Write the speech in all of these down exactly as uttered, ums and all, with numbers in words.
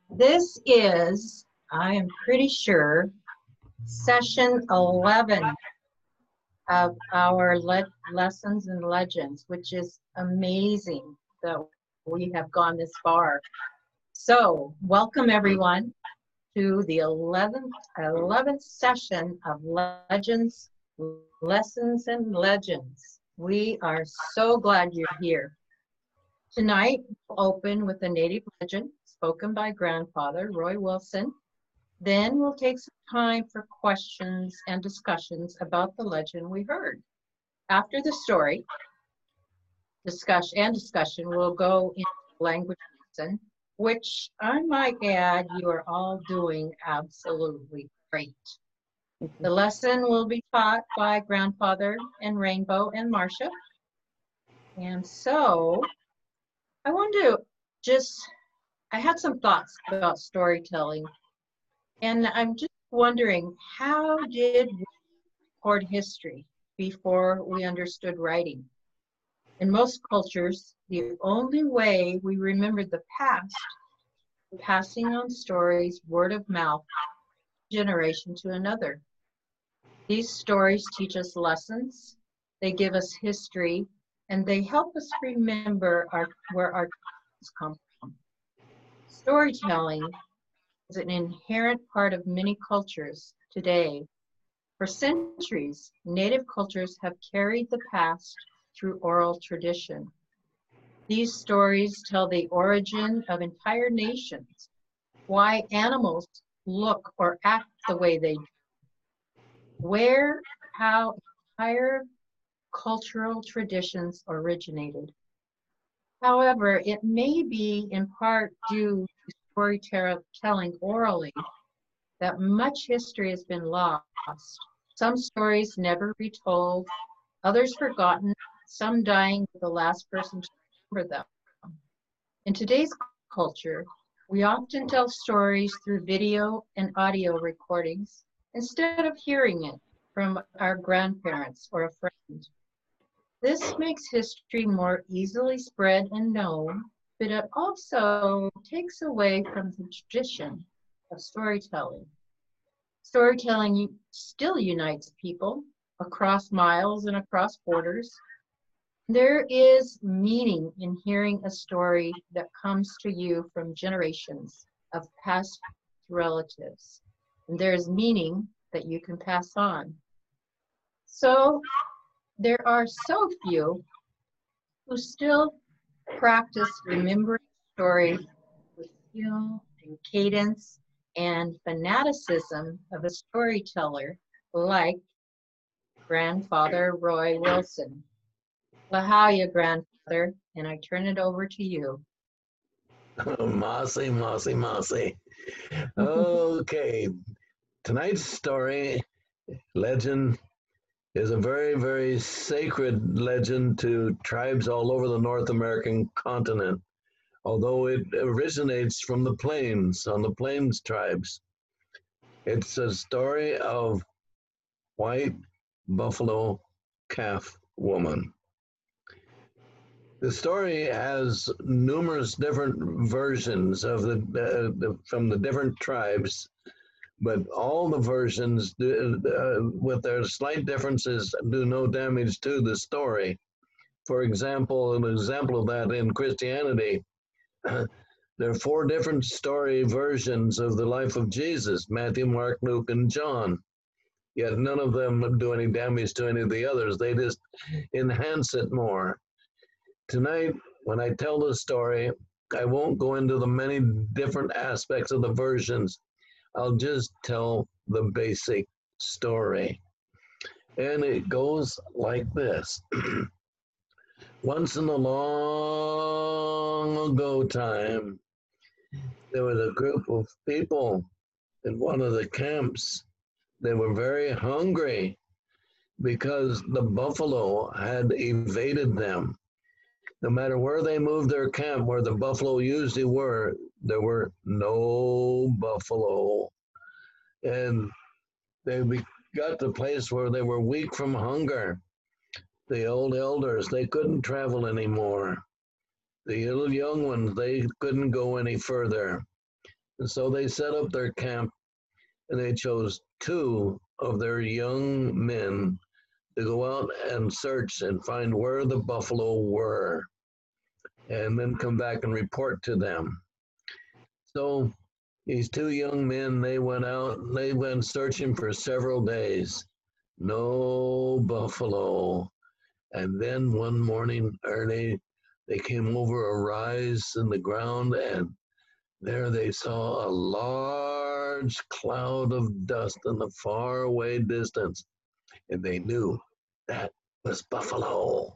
This is, I am pretty sure, session eleven of our le lessons and legends, which is amazing that we have gone this far. So, welcome everyone to the eleventh, eleventh session of Legends, Lessons and Legends. We are so glad you're here. Tonight, we'll open with a native legend spoken by grandfather Roy Wilson. Then we'll take some time for questions and discussions about the legend we heard. After the story, discussion and discussion, we'll go into language lesson, which I might add you are all doing absolutely great. The lesson will be taught by grandfather and Rainbow and Marcia. And so I want to just, I had some thoughts about storytelling, and I'm just wondering, how did we record history before we understood writing? In most cultures, the only way we remembered the past was passing on stories word of mouth, generation to another. These stories teach us lessons, they give us history, and they help us remember our, where our traditions come from. Storytelling is an inherent part of many cultures today. For centuries, Native cultures have carried the past through oral tradition. These stories tell the origin of entire nations, why animals look or act the way they do, where, how entire cultural traditions originated. However, it may be in part due to storytelling orally that much history has been lost. Some stories never retold, others forgotten, some dying with the last person to remember them. In today's culture, we often tell stories through video and audio recordings instead of hearing it from our grandparents or a friend. This makes history more easily spread and known, but it also takes away from the tradition of storytelling. Storytelling still unites people across miles and across borders. There is meaning in hearing a story that comes to you from generations of past relatives. And there is meaning that you can pass on. So there are so few who still practice remembering stories with skill and cadence and fanaticism of a storyteller like grandfather Roy Wilson. Lahalia, grandfather, and I turn it over to you. Mossy, mossy, mossy. Okay, tonight's story, legend, is a very, very sacred legend to tribes all over the North American continent, although it originates from the plains, on the plains tribes. It's a story of white buffalo calf woman. The story has numerous different versions of the, uh, the from the different tribes, but all the versions, do, uh, with their slight differences, do no damage to the story. For example, an example of that in Christianity, uh, there are four different story versions of the life of Jesus: Matthew, Mark, Luke, and John. Yet none of them do any damage to any of the others. They just enhance it more. Tonight, when I tell the story, I won't go into the many different aspects of the versions. I'll just tell the basic story. And it goes like this. Once in a long ago time, there was a group of people in one of the camps. They were very hungry because the buffalo had evaded them. No matter where they moved their camp, where the buffalo usually were, there were no buffalo. And they got to a place where they were weak from hunger. The old elders, they couldn't travel anymore. The little young ones, they couldn't go any further. And so they set up their camp, and they chose two of their young men to go out and search and find where the buffalo were, and then come back and report to them. So these two young men, they went out, they went searching for several days. No buffalo. And then one morning early, they came over a rise in the ground, and there they saw a large cloud of dust in the far away distance, and they knew that was buffalo.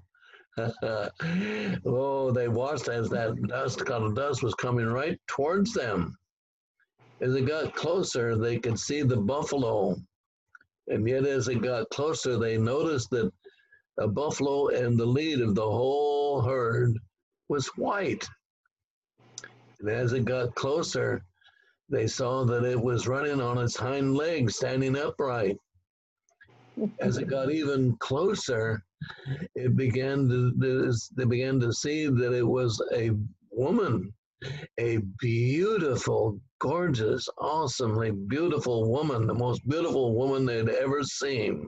Oh, they watched as that dust, cloud of dust was coming right towards them. As it got closer, they could see the buffalo. And yet as it got closer, they noticed that the buffalo in the lead of the whole herd was white. And as it got closer, they saw that it was running on its hind legs, standing upright. As it got even closer, it began to, they began to see that it was a woman, a beautiful, gorgeous, awesomely beautiful woman, the most beautiful woman they'd ever seen.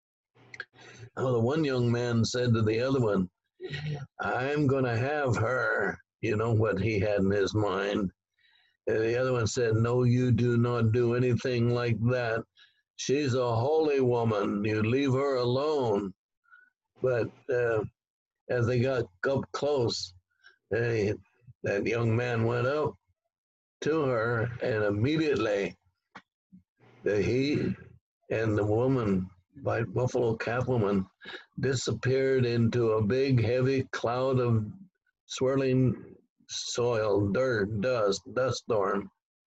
Now, the one young man said to the other one, I'm going to have her. You know what he had in his mind. And the other one said, no, you do not do anything like that. She's a holy woman. You leave her alone. But uh, as they got up close, they, that young man went up to her, and immediately the, he and the woman, White Buffalo Calf woman, disappeared into a big, heavy cloud of swirling soil, dirt, dust, dust storm.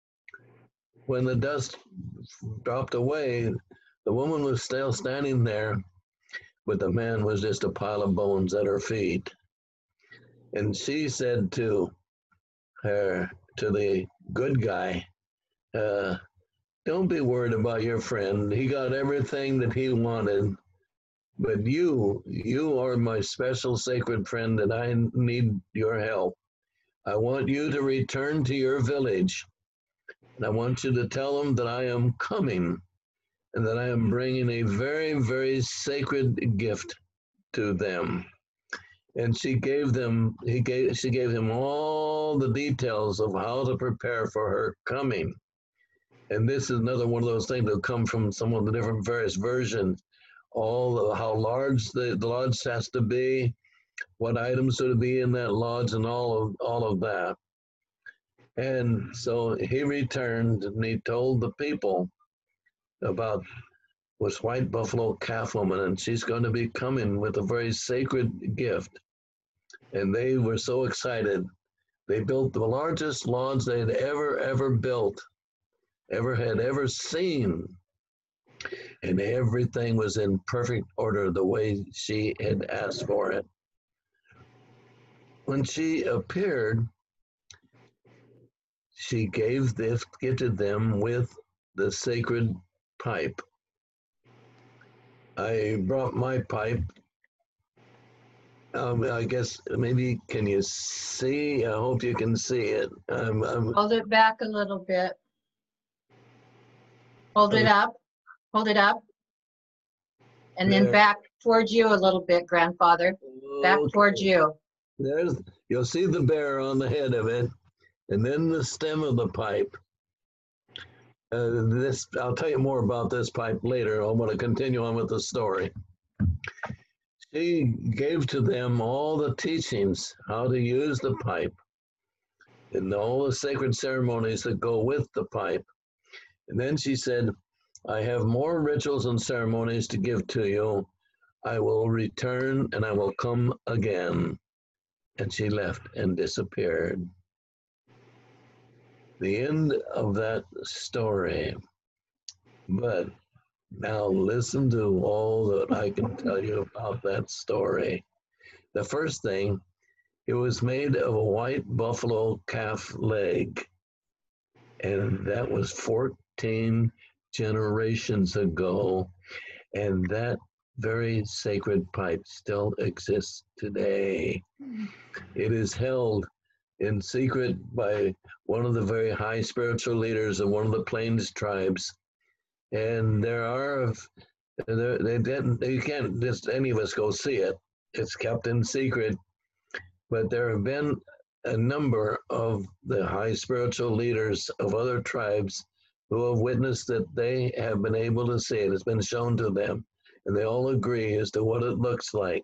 When the dust dropped away, the woman was still standing there, but the man was just a pile of bones at her feet. And she said to her, to the good guy, uh, don't be worried about your friend. He got everything that he wanted. But you, you are my special sacred friend, and I need your help. I want you to return to your village, and I want you to tell them that I am coming, and that I am bringing a very, very sacred gift to them. And she gave them, he gave, she gave him all the details of how to prepare for her coming. And this is another one of those things that come from some of the different various versions. All the, how large the, the lodge has to be, what items should be in that lodge, and all of all of that. And so he returned, and he told the people about this White Buffalo Calf woman, and she's going to be coming with a very sacred gift. And they were so excited. They built the largest lodge they'd ever, ever built, ever had ever seen. And everything was in perfect order the way she had asked for it. When she appeared, she gave this, gifted them with the sacred pipe. I brought my pipe. Um, I guess maybe, can you see? I hope you can see it. Um, I'm, Hold it back a little bit. Hold it up. Hold it up. And then There. back towards you a little bit, grandfather. Back okay. towards you. There's, you'll see the bear on the head of it, and then the stem of the pipe. Uh, this, I'll tell you more about this pipe later. I want to continue on with the story. She gave to them all the teachings, how to use the pipe, and all the sacred ceremonies that go with the pipe. And then she said, I have more rituals and ceremonies to give to you. I will return and I will come again. And she left and disappeared. The end of that story. But now listen to all that I can tell you about that story. The first thing, it was made of a white buffalo calf leg. And that was fourteen generations ago. And that very sacred pipe still exists today. It is held in secret by one of the very high spiritual leaders of one of the Plains tribes. And there are, there, they didn't, you can't just any of us go see it. It's kept in secret. But there have been a number of the high spiritual leaders of other tribes who have witnessed that they have been able to see it. It's been shown to them, and they all agree as to what it looks like.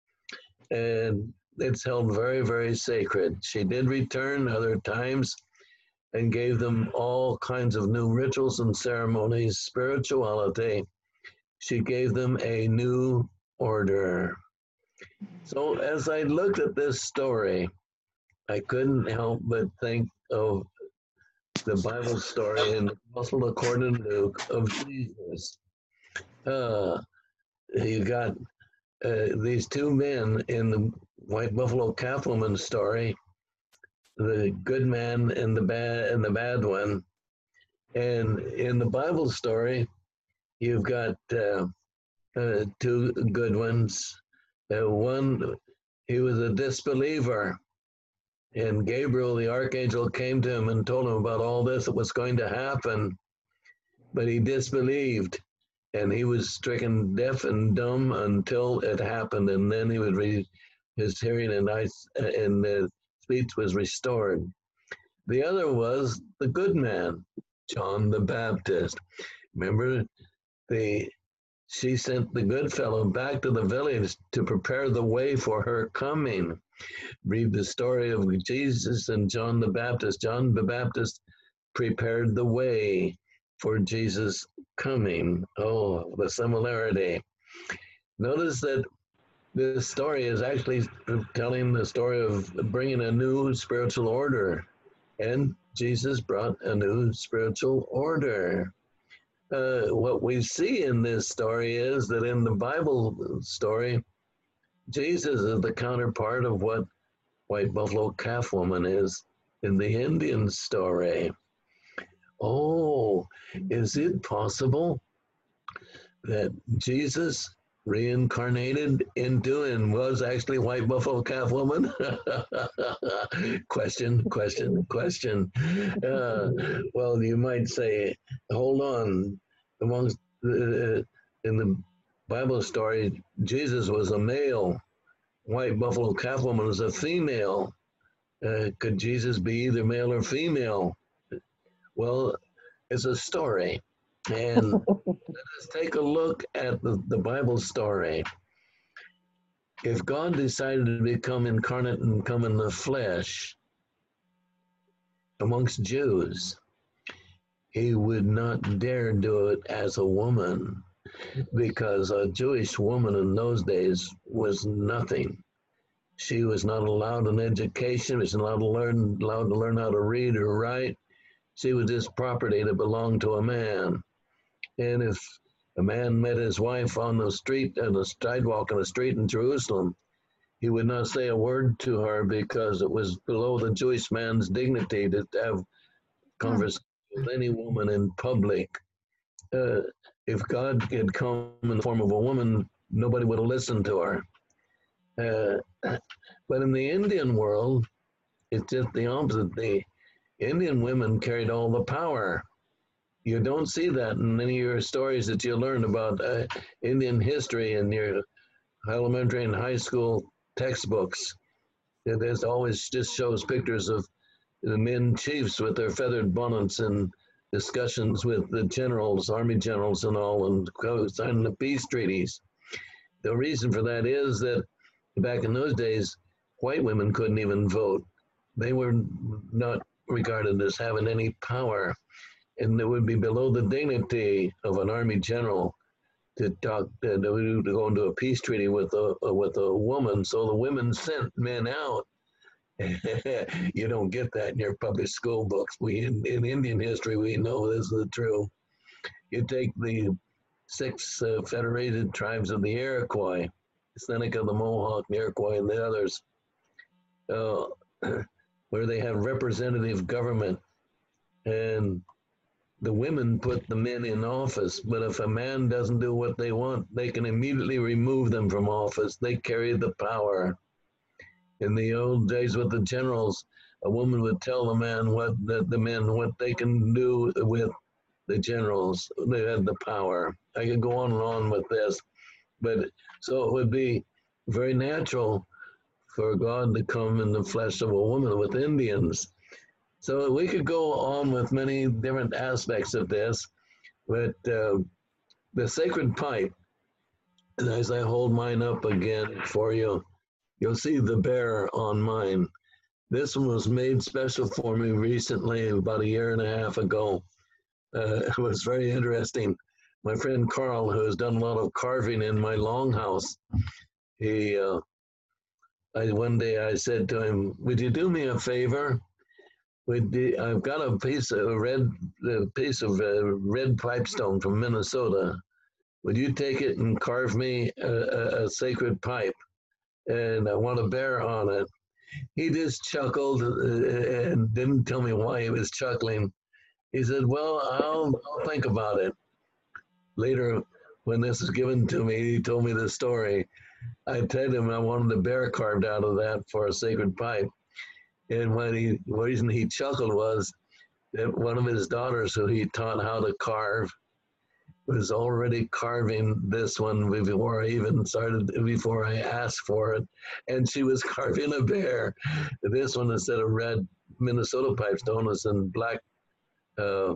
And it's held very, very sacred. She did return other times and gave them all kinds of new rituals and ceremonies, spirituality. She gave them a new order. So as I looked at this story, I couldn't help but think of the Bible story in the Gospel according to Luke of Jesus. Uh, you got uh, these two men in the White Buffalo Calf Woman story, the good man and the bad and the bad one. And in the Bible story, you've got uh, uh, two good ones. Uh, one, he was a disbeliever, and Gabriel, the archangel, came to him and told him about all this that was going to happen, but he disbelieved, and he was stricken deaf and dumb until it happened, and then he would read his hearing and eyes and the speech was restored. The other was the good man, John the Baptist. Remember, the she sent the good fellow back to the village to prepare the way for her coming. Read the story of Jesus and John the Baptist. John the Baptist prepared the way for Jesus' coming. Oh, the similarity. Notice that this story is actually telling the story of bringing a new spiritual order. And Jesus brought a new spiritual order. Uh, what we see in this story is that in the Bible story, Jesus is the counterpart of what White Buffalo Calf Woman is in the Indian story. Oh, is it possible that Jesus reincarnated into and was actually White Buffalo Calf Woman? question, question, question. Uh, well, you might say, hold on. Amongst the, in the Bible story, Jesus was a male. White Buffalo Calf Woman was a female. Uh, could Jesus be either male or female? Well, it's a story. And let's take a look at the, the Bible story. If God decided to become incarnate and come in the flesh amongst Jews, he would not dare do it as a woman, because a Jewish woman in those days was nothing. She was not allowed an education. She was not allowed to learn, allowed to learn how to read or write. She was just property that belonged to a man. And if a man met his wife on the street, on the sidewalk on the street in Jerusalem, he would not say a word to her because it was below the Jewish man's dignity to have conversation with any woman in public. Uh, if God had come in the form of a woman, nobody would have listened to her. Uh, but in the Indian world, it's just the opposite. The Indian women carried all the power. You don't see that in any of your stories that you learn about uh, Indian history in your elementary and high school textbooks. There's always just shows pictures of the men chiefs with their feathered bonnets and discussions with the generals, army generals and all, and signing the peace treaties. The reason for that is that back in those days, white women couldn't even vote. They were not regarded as having any power. And it would be below the dignity of an army general to talk to, to go into a peace treaty with a with a woman. So the women sent men out. You don't get that in your public school books. We in, in Indian history, we know this is true. You take the six uh, federated tribes of the Iroquois, Seneca, the Mohawk, the Iroquois, and the others, uh, where they have representative government, and the women put the men in office, but if a man doesn't do what they want, they can immediately remove them from office. They carry the power. In the old days with the generals, a woman would tell the man what the, the men what they can do with the generals. They had the power. I could go on and on with this, but so it would be very natural for God to come in the flesh of a woman with Indians. So we could go on with many different aspects of this, but uh, the sacred pipe, and as I hold mine up again for you, you'll see the bear on mine. This one was made special for me recently, about a year and a half ago. Uh, it was very interesting. My friend Carl, who has done a lot of carving in my longhouse, he, uh, I, one day I said to him, would you do me a favor? Would you, I've got a piece of red, a piece of uh, red pipestone from Minnesota. Would you take it and carve me a, a, a sacred pipe? And I want a bear on it. He just chuckled and didn't tell me why he was chuckling. He said, well, I'll, I'll think about it. Later, when this was given to me, he told me the story. I told him I wanted a bear carved out of that for a sacred pipe. And when he, the reason he chuckled was that one of his daughters, who he taught how to carve, was already carving this one before I even started, before I asked for it. And she was carving a bear. This one, instead of red Minnesota pipestone, was in black uh,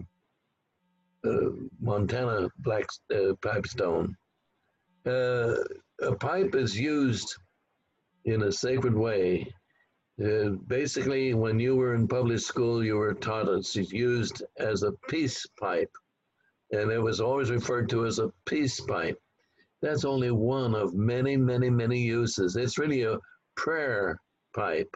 uh, Montana black uh, pipestone. Uh, a pipe is used in a sacred way. Uh, basically, when you were in public school, you were taught it's used as a peace pipe. And it was always referred to as a peace pipe. That's only one of many, many, many uses. It's really a prayer pipe.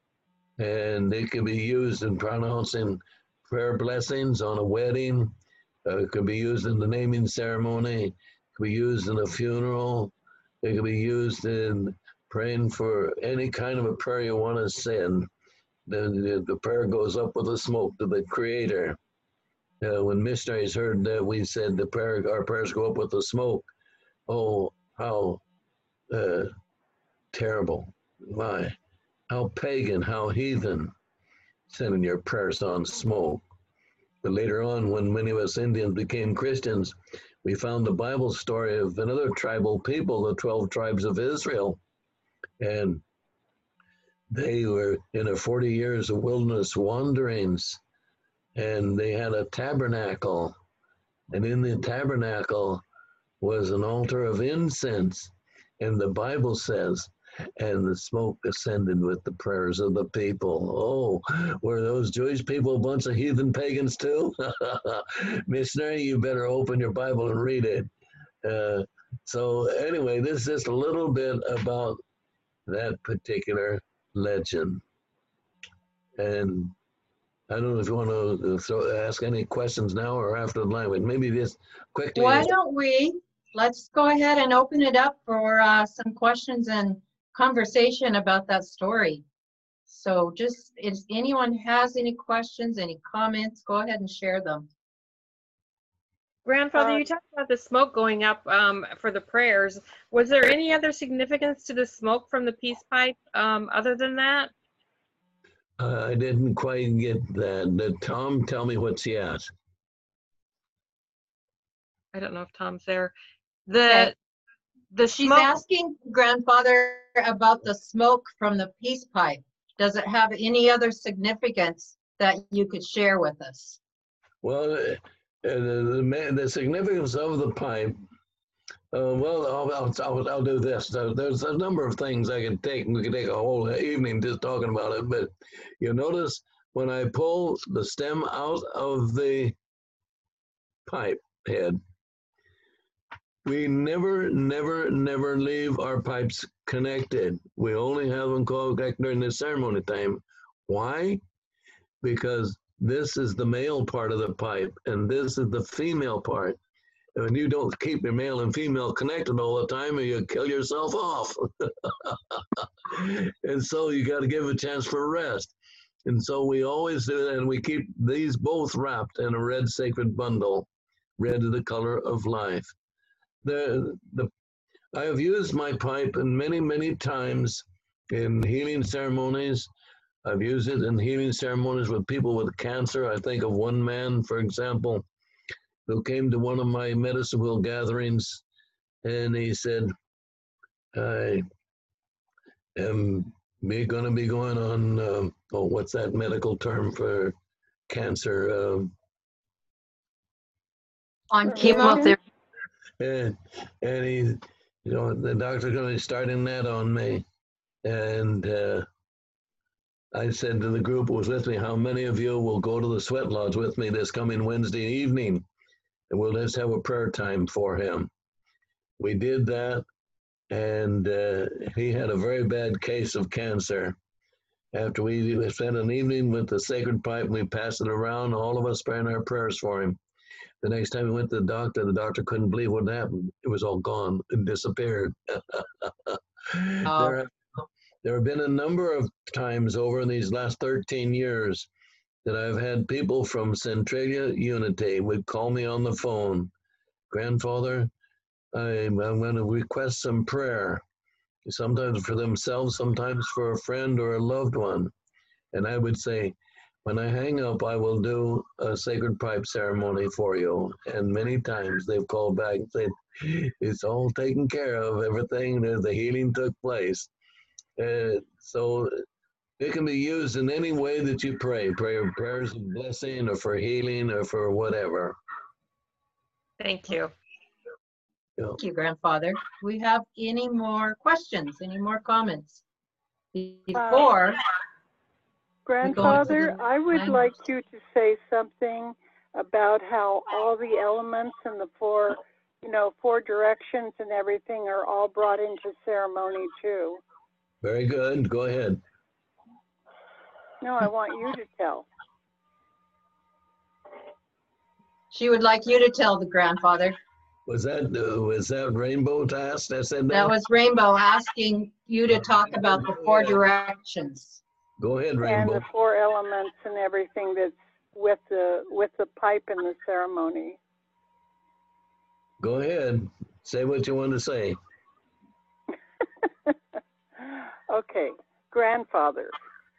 And it can be used in pronouncing prayer blessings on a wedding. Uh, it could be used in the naming ceremony. It could be used in a funeral. It could be used in praying for any kind of a prayer you want to send. Then the, the prayer goes up with the smoke to the Creator. Uh, when missionaries heard that we said the prayer, our prayers go up with the smoke, oh, how uh, terrible, my, how pagan, how heathen, sending your prayers on smoke. But later on, when many of us Indians became Christians, we found the Bible story of another tribal people, the twelve tribes of Israel. And they were in a forty years of wilderness wanderings, and they had a tabernacle. And in the tabernacle was an altar of incense. And the Bible says, and the smoke ascended with the prayers of the people. Oh, were those Jewish people a bunch of heathen pagans too? Missionary, you better open your Bible and read it. Uh, so anyway, this is just a little bit about that particular legend. And I don't know if you want to throw, ask any questions now or after the language. Maybe just quickly. Why don't we, let's go ahead and open it up for uh, some questions and conversation about that story. So just, if anyone has any questions, any comments, go ahead and share them. Grandfather, Uh, you talked about the smoke going up um, for the prayers. Was there any other significance to the smoke from the peace pipe um, other than that? Uh, I didn't quite get that. Did Tom tell me what she asked? I don't know if Tom's there. The Okay. the She's smoke. asking Grandfather about the smoke from the peace pipe. Does it have any other significance that you could share with us? Well, uh, the, the, the significance of the pipe, uh, well, I'll, I'll, I'll, I'll do this. So there's a number of things I can take, and we could take a whole evening just talking about it, but you'll notice when I pull the stem out of the pipe head, we never, never, never leave our pipes connected. We only have them connected during the ceremony time. Why? Because this is the male part of the pipe, and this is the female part. And you don't keep your male and female connected all the time, or you kill yourself off. And so you got to give a chance for rest. And so we always do that, and we keep these both wrapped in a red sacred bundle. Red is the color of life. The, the, I have used my pipe in many, many times in healing ceremonies. I've used it in healing ceremonies with people with cancer. I think of one man, for example, who came to one of my medicine wheel gatherings, and he said, I am going to be going on, uh, oh, what's that medical term for cancer? Uh, On Chemotherapy. chemotherapy. and, and he, you know, the doctor's going to be starting that on me. And uh, I said to the group who was with me, how many of you will go to the sweat lodge with me this coming Wednesday evening? And we'll just have a prayer time for him. We did that, and uh, he had a very bad case of cancer. After we spent an evening with the sacred pipe, we passed it around, all of us praying our prayers for him. The next time we went to the doctor, the doctor couldn't believe what happened. It was all gone and disappeared. Oh. there, have, there have been a number of times over in these last thirteen years that I've had people from Centralia Unity would call me on the phone. Grandfather, I'm, I'm going to request some prayer, sometimes for themselves, sometimes for a friend or a loved one. And I would say, when I hang up, I will do a sacred pipe ceremony for you. And many times they've called back and said, it's all taken care of, everything, the healing took place. Uh, so it can be used in any way that you pray, prayer, prayers of blessing or for healing or for whatever. Thank you. Thank you, Grandfather. Do we have any more questions, any more comments? Before, Grandfather, the I would language. like you to say something about how all the elements and the four, you know, four directions and everything are all brought into ceremony too. Very good. Go ahead. No, I want you to tell. She would like you to tell the Grandfather. Was that uh, was that Rainbow task that said that? That was Rainbow asking you to talk about the four directions. Go ahead, And Rainbow. the four elements and everything that's with the with the pipe in the ceremony. Go ahead. Say what you want to say. Okay, Grandfather,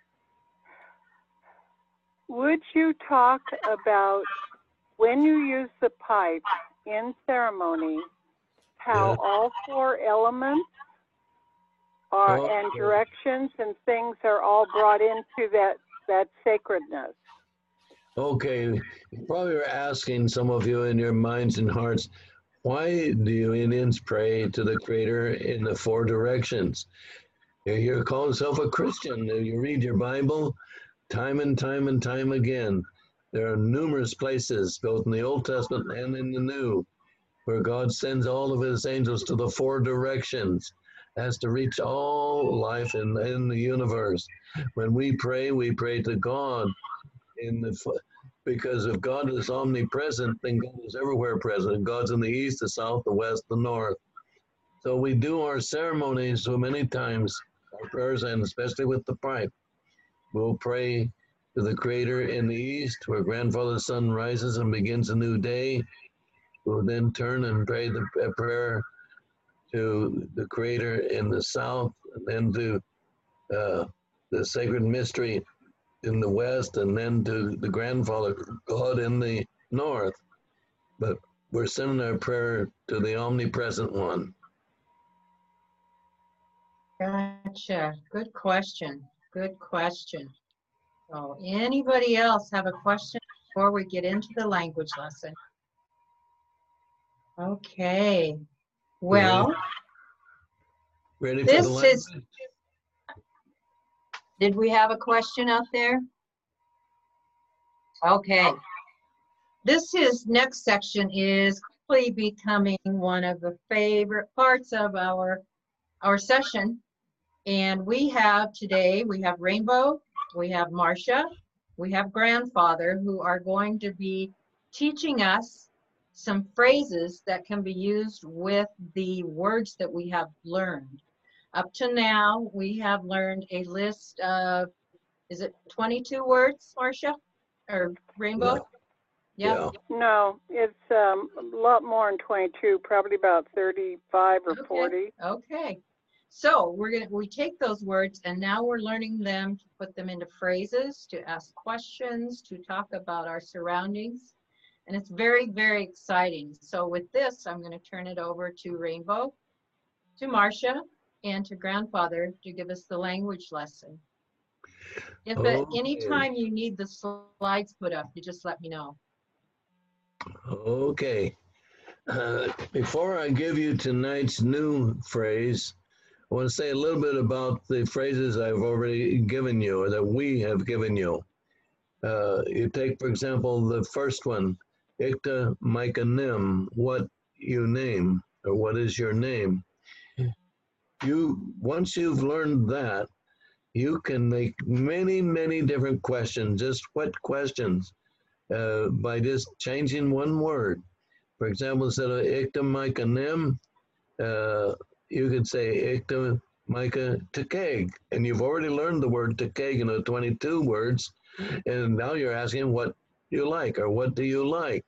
would you talk about when you use the pipe in ceremony, how Yeah. all four elements are Oh, and yeah. directions and things are all brought into that that sacredness? Okay, you probably were asking, some of you in your minds and hearts, why do you Indians pray to the Creator in the four directions? You call yourself a Christian. You read your Bible time and time and time again. There are numerous places, both in the Old Testament and in the New, where God sends all of his angels to the four directions, as to reach all life in, in the universe. When we pray, we pray to God in the because if God is omnipresent, then God is everywhere present. God's in the east, the south, the west, the north. So we do our ceremonies so many times, our prayers, and especially with the pipe. We'll pray to the Creator in the east, where Grandfather's sun rises and begins a new day. We'll then turn and pray the prayer to the Creator in the south, and then to uh, the sacred mystery in the west, and then to the Grandfather God in the north. But we're sending our prayer to the omnipresent one. Gotcha. Good question. Good question. So anybody else have a question before we get into the language lesson? Okay. Well, Ready for this the is, language? did we have a question out there? Okay. This is, next section is quickly becoming one of the favorite parts of our, our session. And we have today, we have Rainbow, we have Marcia, we have Grandfather, who are going to be teaching us some phrases that can be used with the words that we have learned. Up to now, we have learned a list of, is it twenty-two words, Marcia? Or Rainbow? No. Yeah. Yeah. No, it's um, a lot more than twenty-two, probably about thirty-five or Okay. forty. Okay. So we're gonna, we take those words and now we're learning them to put them into phrases, to ask questions, to talk about our surroundings. And it's very, very exciting. So with this, I'm gonna turn it over to Rainbow, to Marcia, and to Grandfather to give us the language lesson. If at any Okay. time you need the slides put up, you just let me know. Okay. Uh, before I give you tonight's new phrase, I want to say a little bit about the phrases I've already given you, or that we have given you. Uh, you take, for example, the first one, Ikta Micah Nim, what you name, or what is your name. You, once you've learned that, you can make many, many different questions. Just what questions? Uh, by just changing one word. For example, instead of Ikta Micah Nim, uh, you could say Ikta Micah Tekeg. And you've already learned the word Tekeg in the twenty-two words. And now you're asking what you like, or what do you like?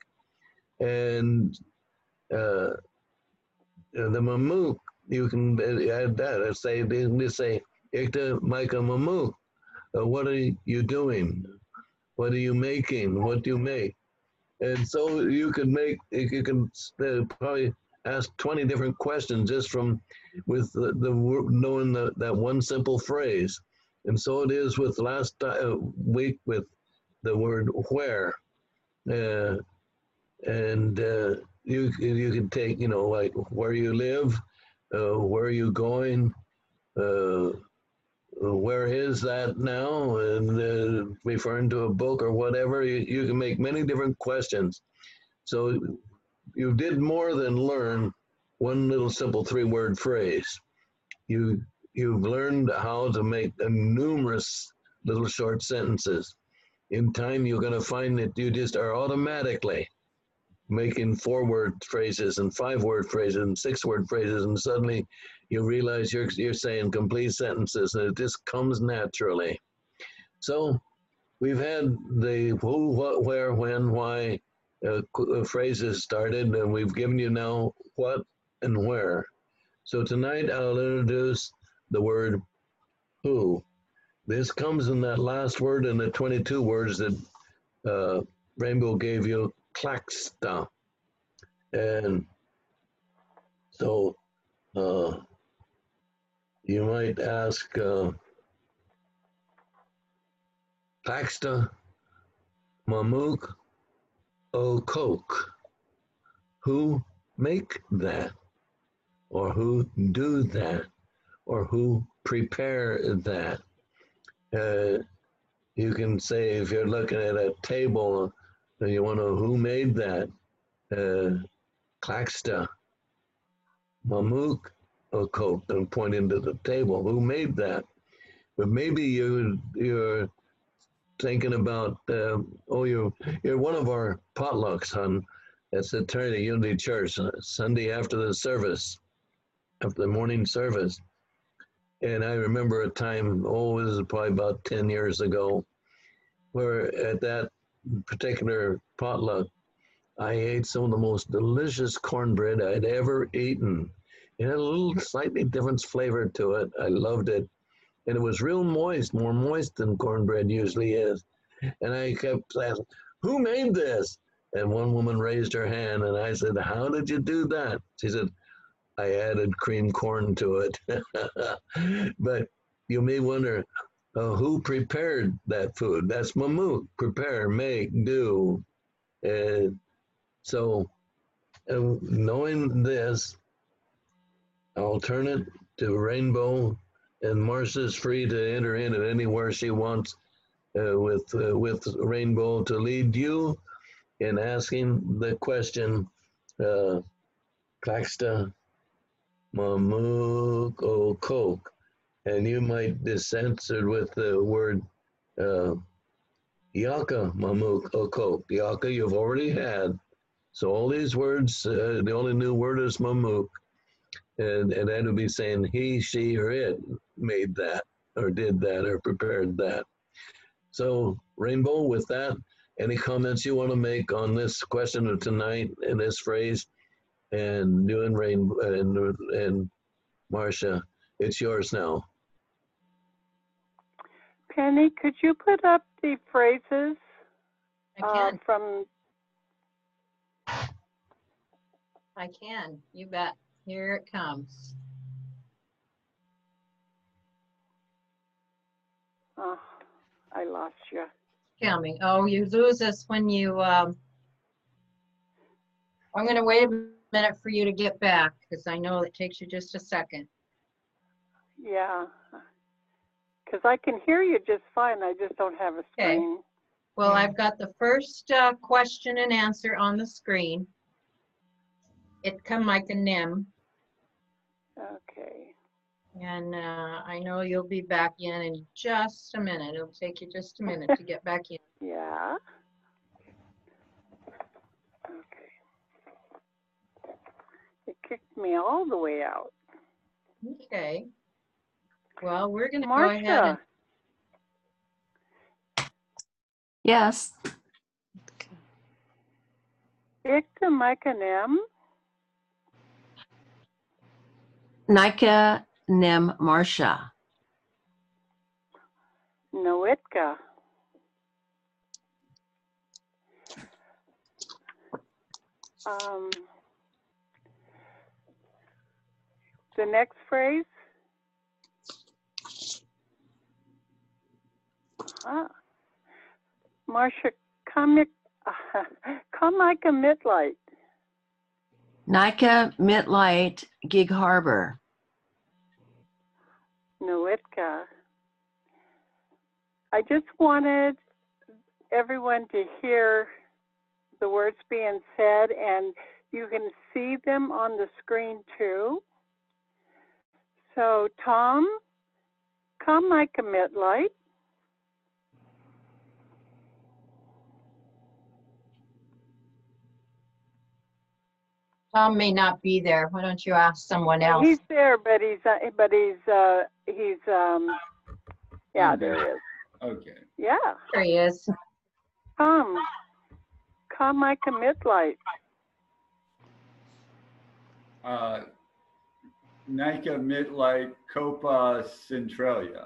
And uh, the Mamuk, you can add that. Say, they say, Ikta Micah Mamuk. Uh, what are you doing? What are you making? What do you make? And so you could make, you can uh, probably ask twenty different questions just from with the, the knowing the, that one simple phrase. And so it is with last uh, week with the word where. Uh, and uh, you, you can take, you know, like where you live, uh, where are you going, uh, where is that now, and uh, referring to a book or whatever. You, you can make many different questions. So you did more than learn one little simple three-word phrase. You, you've learned how to make a numerous little short sentences. In time, you're going to find that you just are automatically making four-word phrases and five-word phrases and six-word phrases, and suddenly you realize you're, you're saying complete sentences, and it just comes naturally. So we've had the who, what, where, when, why uh, phrases started, and we've given you now what and where. So tonight I'll introduce the word who. This comes in that last word in the twenty-two words that uh, Rainbow gave you, Claxta. And so uh, you might ask, uh, Claxta Mamuk O Coke, who make that, or who do that, or who prepare that. Uh, you can say, if you're looking at a table and you want to know who made that, uh, Claxta Mamuk O Coke, and point into the table, who made that? But maybe you, you're thinking about, uh, oh, you're, you're one of our potlucks, hon. That's the Trinity Unity Church, uh, Sunday after the service, after the morning service. And I remember a time, oh, this is probably about ten years ago, where at that particular potluck, I ate some of the most delicious cornbread I'd ever eaten. It had a little slightly different flavor to it. I loved it. And it was real moist, more moist than cornbread usually is. And I kept asking, who made this? And one woman raised her hand, and I said, how did you do that? She said, I added cream corn to it. But you may wonder, uh, who prepared that food? That's Mamuk, prepare, make, do. And so uh, knowing this, I'll turn it to Rainbow, and Marcia's free to enter in at anywhere she wants uh, with, uh, with Rainbow to lead you in asking the question, uh, Claxta Mamuk O Coke. And you might just answer with the word uh, Yaka Mamuk O Coke. Yaka you've already had. So all these words, uh, the only new word is Mamuk. And, and that would be saying he, she, or it made that, or did that, or prepared that. So Rainbow, with that, any comments you want to make on this question of tonight and this phrase? And you and Rainbow and, and Marcia, it's yours now. Penny, could you put up the phrases I uh, can, from, I can, you bet. Here it comes. oh, I lost you. Coming. Oh, you lose us when you, um, I'm gonna wait a minute for you to get back, because I know it takes you just a second. Yeah. Because I can hear you just fine. I just don't have a Okay. screen. Well, I've got the first uh, question and answer on the screen. It come like a nim, Okay. and uh, I know you'll be back in in just a minute. It'll take you just a minute to get back in. Yeah. Okay. It kicked me all the way out. Okay. Well, we're gonna go ahead and, Marcia, Yes. Ikta Micah Nem, Nika Nem Marsha. Noetka. Um, the next phrase. Huh. Marcia, come, uh, come like a midlight. Nika Midlight Gig Harbor. Noetka. I just wanted everyone to hear the words being said, and you can see them on the screen too. So, Tom, come like a midlight. Tom may not be there. Why don't you ask someone else? He's there, but he's uh, but he's uh, he's um, yeah, there he is. Okay. Yeah, There he is. Tom, come like a midlight. Uh, Nika Midlight Copa Centralia.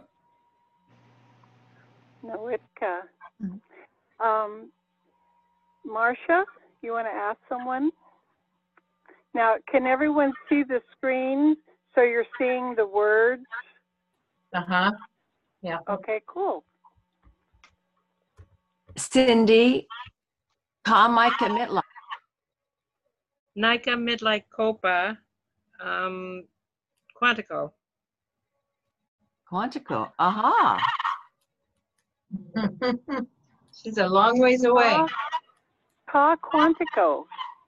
Noetka. Um, Marcia, you want to ask someone? Now, can everyone see the screen so you're seeing the words? Uh-huh. Yeah. Okay, cool. Cindy Carmichael Midlight. Nika Midlight Copa, um, Quantico. Quantico. Aha. She's a long ways away. Ca Quantico.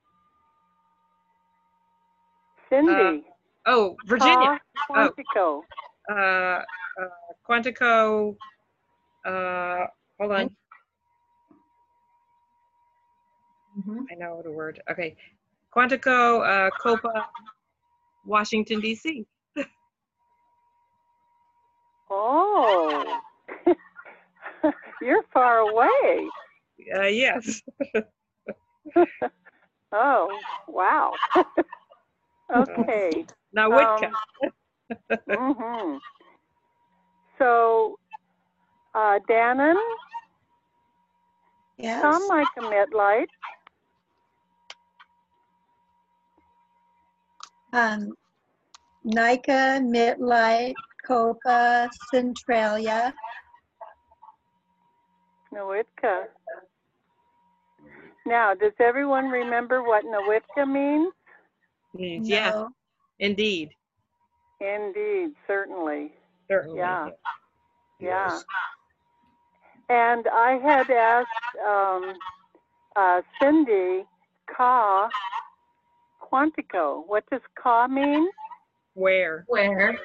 Cindy. Oh, Virginia. Ca Quantico. Uh, uh, Quantico, uh, hold on. Mhm. I know the word. Okay. Quantico, uh, Copa, Washington, D C. Oh, you're far away. Uh, yes. Oh, wow. Okay. Now, Witka. Um, mm-hmm. So, uh, Dannon, Yes. come like a midlight. Um, Nika, Midlight, Copa, Centralia. Noetka. Now, does everyone remember what Noetka means? Yes, No. indeed. Indeed, certainly. Certainly. Yeah. Yeah. Yes. And I had asked um, uh, Cindy, Ka Quantico. What does Ka mean? Where? Where?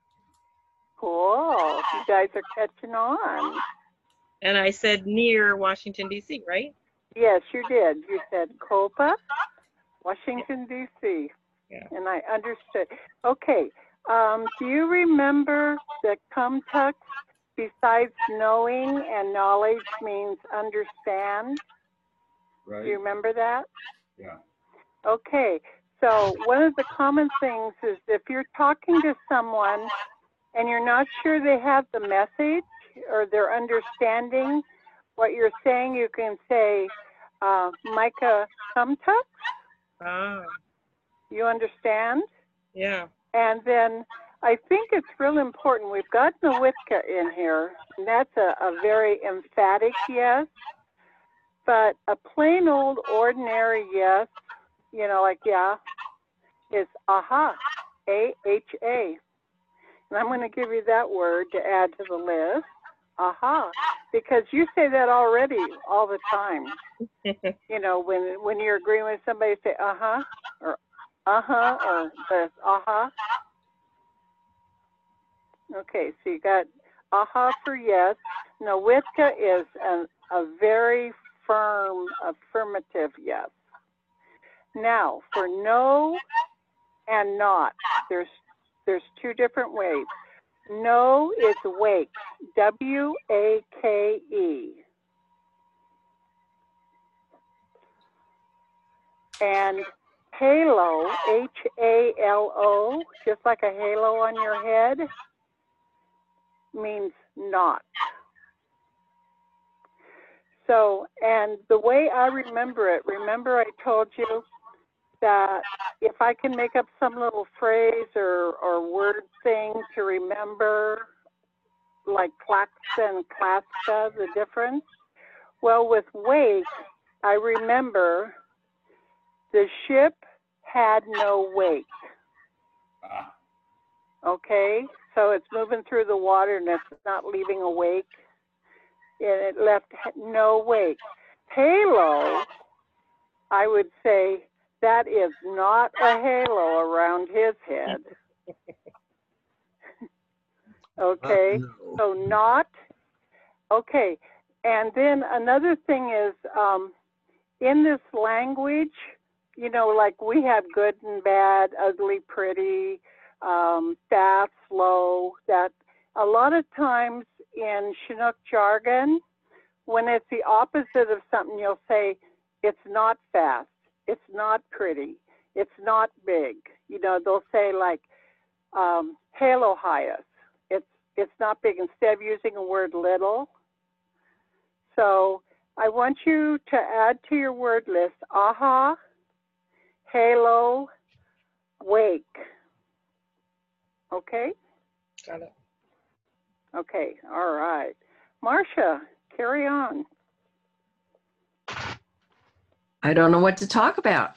Cool. You guys are catching on. And I said near Washington, D C, right? Yes, you did. You said Copa, Washington, D C Yeah. And I understood. Okay. Um, do you remember the Kumtux, besides knowing and knowledge means understand? Right? Do you remember that? Yeah. Okay. So one of the common things is if you're talking to someone and you're not sure they have the message or they're understanding what you're saying, you can say, uh, Micah Tumtuck. Ah, You understand? yeah. And then I think it's real important. We've got Nowitka in here, and that's a, a very emphatic yes. But a plain old ordinary yes, you know, like yeah, is aha, A H A. And I'm going to give you that word to add to the list, aha, because you say that already all the time. You know, when when you're agreeing with somebody, say uh-huh, or uh-huh, or the uh-huh. Okay, so you got aha for yes. Nowitka is a, a very firm affirmative yes. Now, for no and not, there's there's two different ways. No is wake, W A K E. And halo, H A L O, just like a halo on your head, means not. So, and the way I remember it, remember I told you that if I can make up some little phrase or, or word thing to remember, like Klaxka and Klaska, the difference, well, with wake, I remember the ship had no wake. Ah, Okay, so it's moving through the water and it's not leaving a wake. And it left no wake. Halo, I would say that is not a halo around his head. Okay, Uh, no. so not, okay. And then another thing is, um, in this language, you know, like we have good and bad, ugly, pretty, um, fast, slow, that a lot of times in Chinook jargon, when it's the opposite of something, you'll say, it's not fast, it's not pretty, it's not big. You know, they'll say like, um, halo highest, it's, it's not big, instead of using a word little. So I want you to add to your word list, aha, halo, wake. Okay? Got it. Okay, all right. Marcia, carry on. I don't know what to talk about.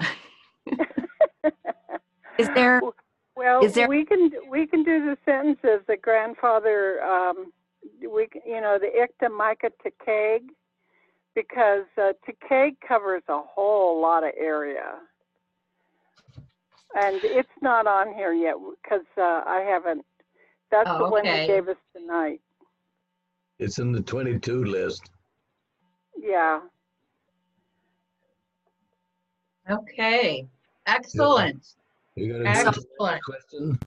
Is there, Well, is there- we can we can do the sentences that grandfather, um, we can- you know, the Ikta Micah Tekeg, because uh, Tekeg covers a whole lot of area, and it's not on here yet because uh, I haven't. That's Oh, the one okay. he gave us tonight. It's in the twenty-two list. Yeah. Okay, excellent. You got a good Excellent. question?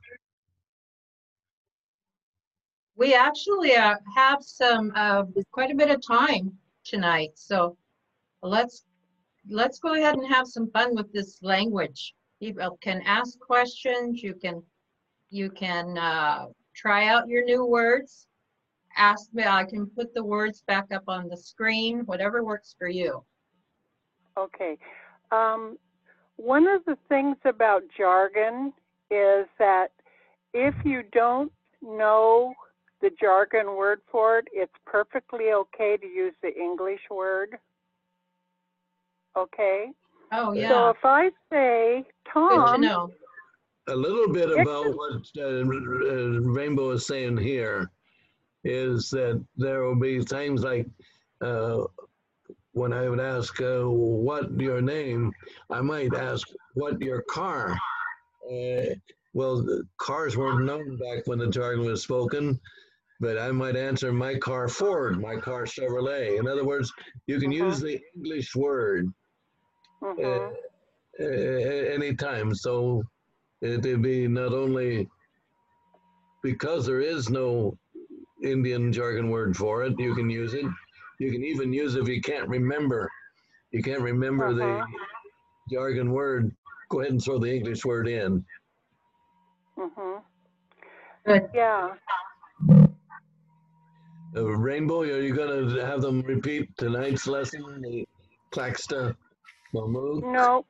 We actually uh, have some, uh, quite a bit of time tonight, so let's, let's go ahead and have some fun with this language. You can ask questions, you can, you can uh, try out your new words. Ask me, I can put the words back up on the screen, whatever works for you. Okay. Um, one of the things about jargon is that if you don't know the jargon word for it, it's perfectly okay to use the English word. Okay? Oh, So yeah, if I say, good to Tom, know. A little bit It's- about what uh, uh, Rainbow is saying here is that there will be things like uh, when I would ask uh, what your name, I might ask what your car. Uh, well, the cars weren't known back when the jargon was spoken, but I might answer my car Ford, my car Chevrolet. In other words, you can Mhm. use the English word mhm. uh, uh, anytime. So it'd be not only because there is no Indian jargon word for it, you can use it. You can even use it if you can't remember. You can't remember the Uh-huh. jargon word, go ahead and throw the English word in. Mhm. Good. Yeah. Uh, Rainbow, are you going to have them repeat tonight's lesson, the Claxta Mammoth? No,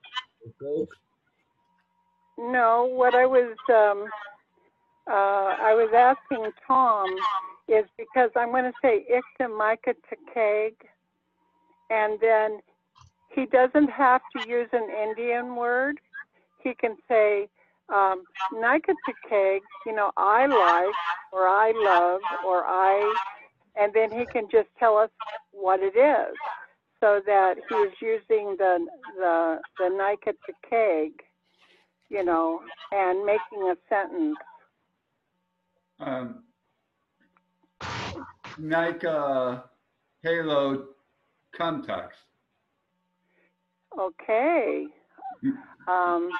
no. What I was um, uh, I was asking Tom is because I'm going to say Ikta Micah Takeg, and then he doesn't have to use an Indian word. He can say um, Nika Takeg, you know, I like, or I love, or I, and then he can just tell us what it is, so that he's using the the the Nika Takeg, you know, and making a sentence. Um, Nika Halo Comtax. Okay. Um,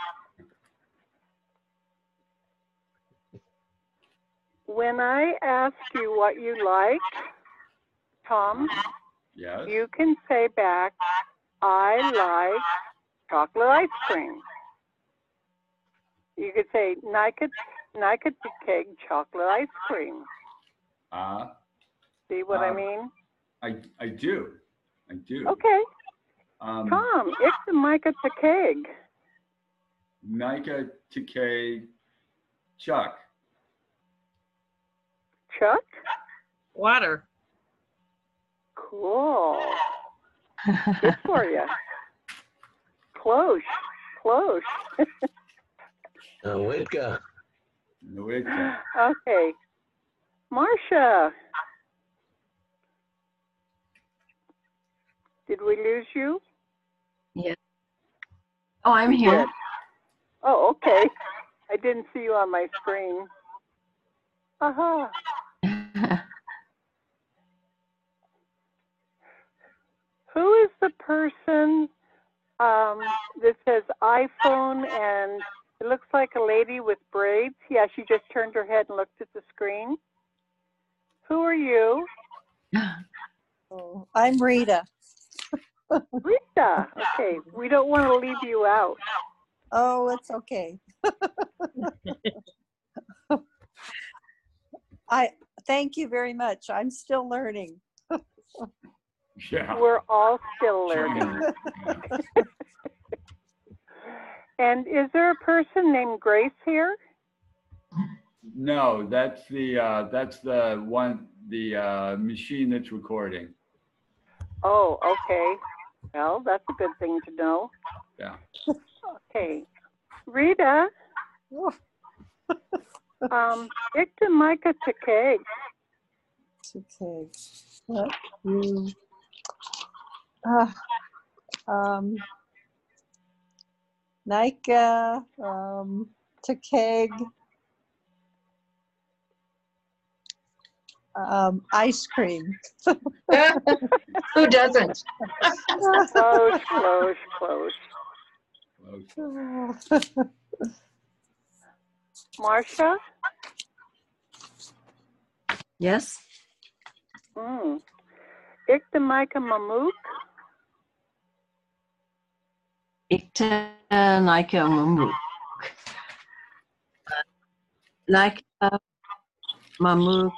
when I ask you what you like, Tom, Yes. you can say back, I like chocolate ice cream. You could say, Nika, Nika Takeg chocolate ice cream. Uh, See what I Um, mean? I, I do. I do. Okay. Um, Tom, it's the Nika Takeg. Nika Takeg Chuck. Chuck? Water. Cool. Good for you. Close. Close. Uh, Witka. Noika. Okay. Marcia. Did we lose you? Oh, I'm We here. did. Oh, okay. I didn't see you on my screen. Aha. Who is the person um, that says iPhone and it looks like a lady with braids? Yeah, she just turned her head and looked at the screen. Who are you? Oh, I'm Rita. Rita. Okay, we don't want to leave you out. Oh, it's okay. I thank you very much. I'm still learning. Yeah. We're all still learning. Yeah. And is there a person named Grace here? No, that's the uh, that's the one the uh, machine that's recording. Oh, okay. Well, that's a good thing to know. Yeah. Okay. Rita, um, Ikta Micah Takeg. Okay. What you? Uh, um, Nika, um, Takeg, um, ice cream. Who doesn't? Close, close, close. Close. Marcia? Yes. Mm. Ikta Micah Mamook. Ikta Nika Mamuk. Nika Mamuk.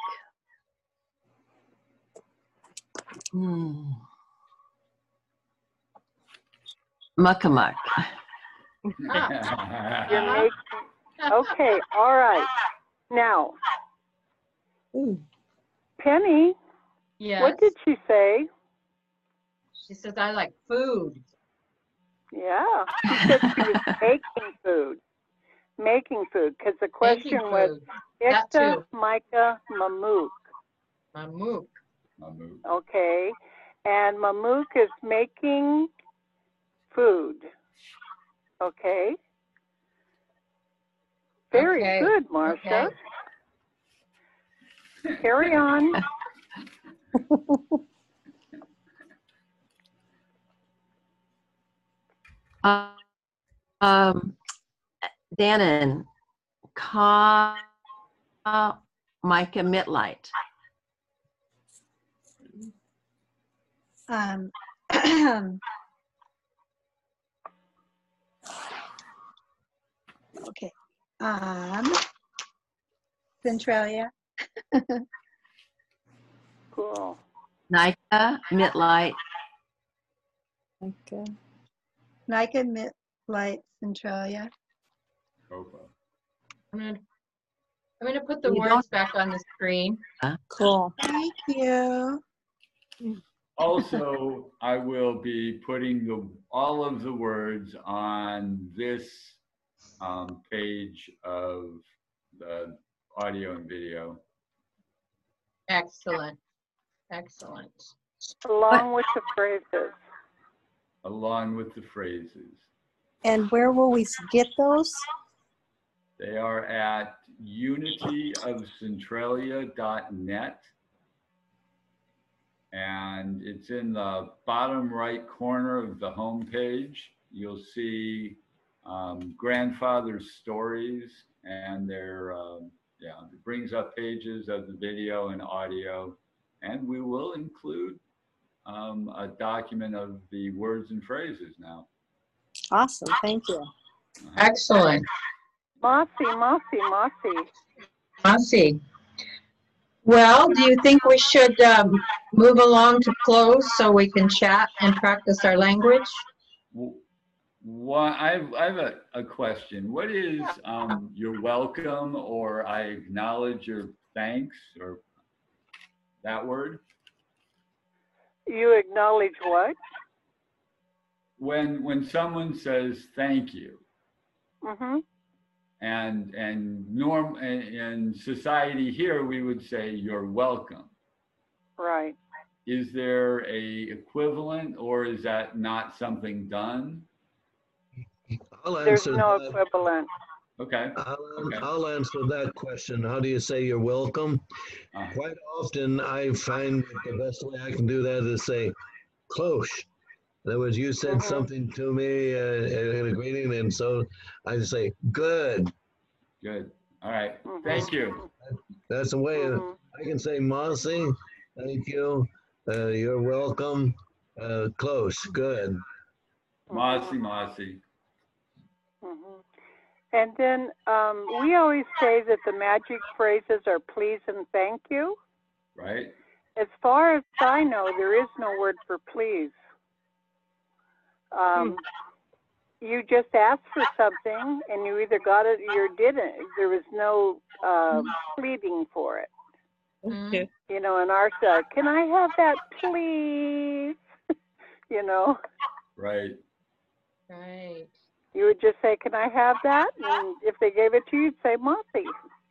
Hmm. Muckamuck. You're making, okay, all right. Now, Ooh, Penny, Yes. what did she say? She says, I like food. Yeah, she said she was making food. Making food, because the question Making was food. That Ikta too. Micah Mamook. Mamook. Mamu. Okay, and Mamook is making food. Okay. Very Okay, good, Marcia. Okay. Carry on. Uh, um, Dannon. Ka Micah Mitlight. um, okay. Um, Centralia. Cool. Nika Mitlight, Okay. Nika Mitlight Centralia. Copa. I'm gonna, I'm gonna put the You words back on the screen. Cool. Thank you. Also, I will be putting the, all of the words on this um, page of the audio and video. Excellent, excellent. Along with the phrases. Along with the phrases. And where will we get those? They are at unity of centralia dot net. And it's in the bottom right corner of the home page. You'll see um, grandfather's stories, and they're, um, yeah, it brings up pages of the video and audio. And we will include um, a document of the words and phrases now. Awesome. Thank you. Uh-huh. Excellent. Mossy, mossy, mossy. Mossy. Well, do you think we should um, move along to close so we can chat and practice our language? What, I have, I have a, a question. What is um, you're welcome, or I acknowledge your thanks, or that word? You acknowledge what? When when someone says thank you, Mm-hmm. and and norm in, in society here we would say you're welcome. Right. Is there a equivalent, or is that not something done? I'll There's answer no that. equivalent. Okay. I'll, Okay. I'll answer that question. How do you say you're welcome? Uh, Quite often, I find that the best way I can do that is say, close. In other words, you said Mhm. something to me uh, in a greeting, and so I just say, good. good. All right. Mhm. Thank you. That's the way uh, Mhm. I can say, Mossy, thank you, uh, you're welcome, uh, close, good. Mossy, mossy. Mhm. And then um, we always say that the magic phrases are please and thank you. Right. As far as I know, there is no word for please. Um, you just asked for something, and you either got it or you didn't. There was no uh, pleading for it. Okay. You know, in our side, can I have that, please? You know, Right. Right. you would just say, can I have that? And if they gave it to you, you'd say, Mossy.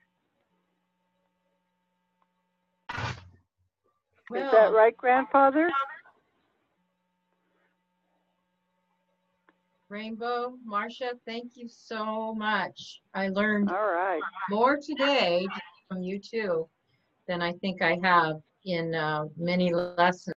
Is that Well, right, Grandfather? Rainbow, Marcia, thank you so much. I learned All right. more today from you too than I think I have in uh, many lessons.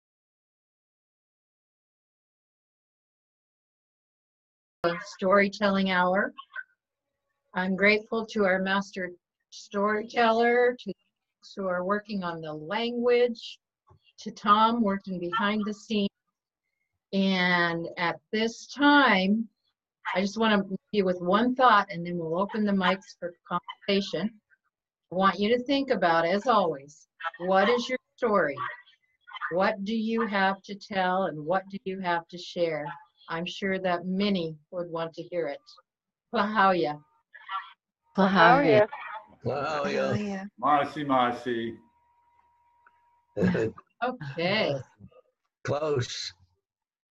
Storytelling hour. I'm grateful to our master storyteller, to those who are working on the language, to Tom working behind the scenes. And at this time, I just want to leave you with one thought, and then we'll open the mics for conversation. I want you to think about, as always, what is your story? What do you have to tell, and what do you have to share? I'm sure that many would want to hear it. Pahaoya. Oh, Pahaoya. yes. Wow, yeah. Mossy, mossy. Okay. Close.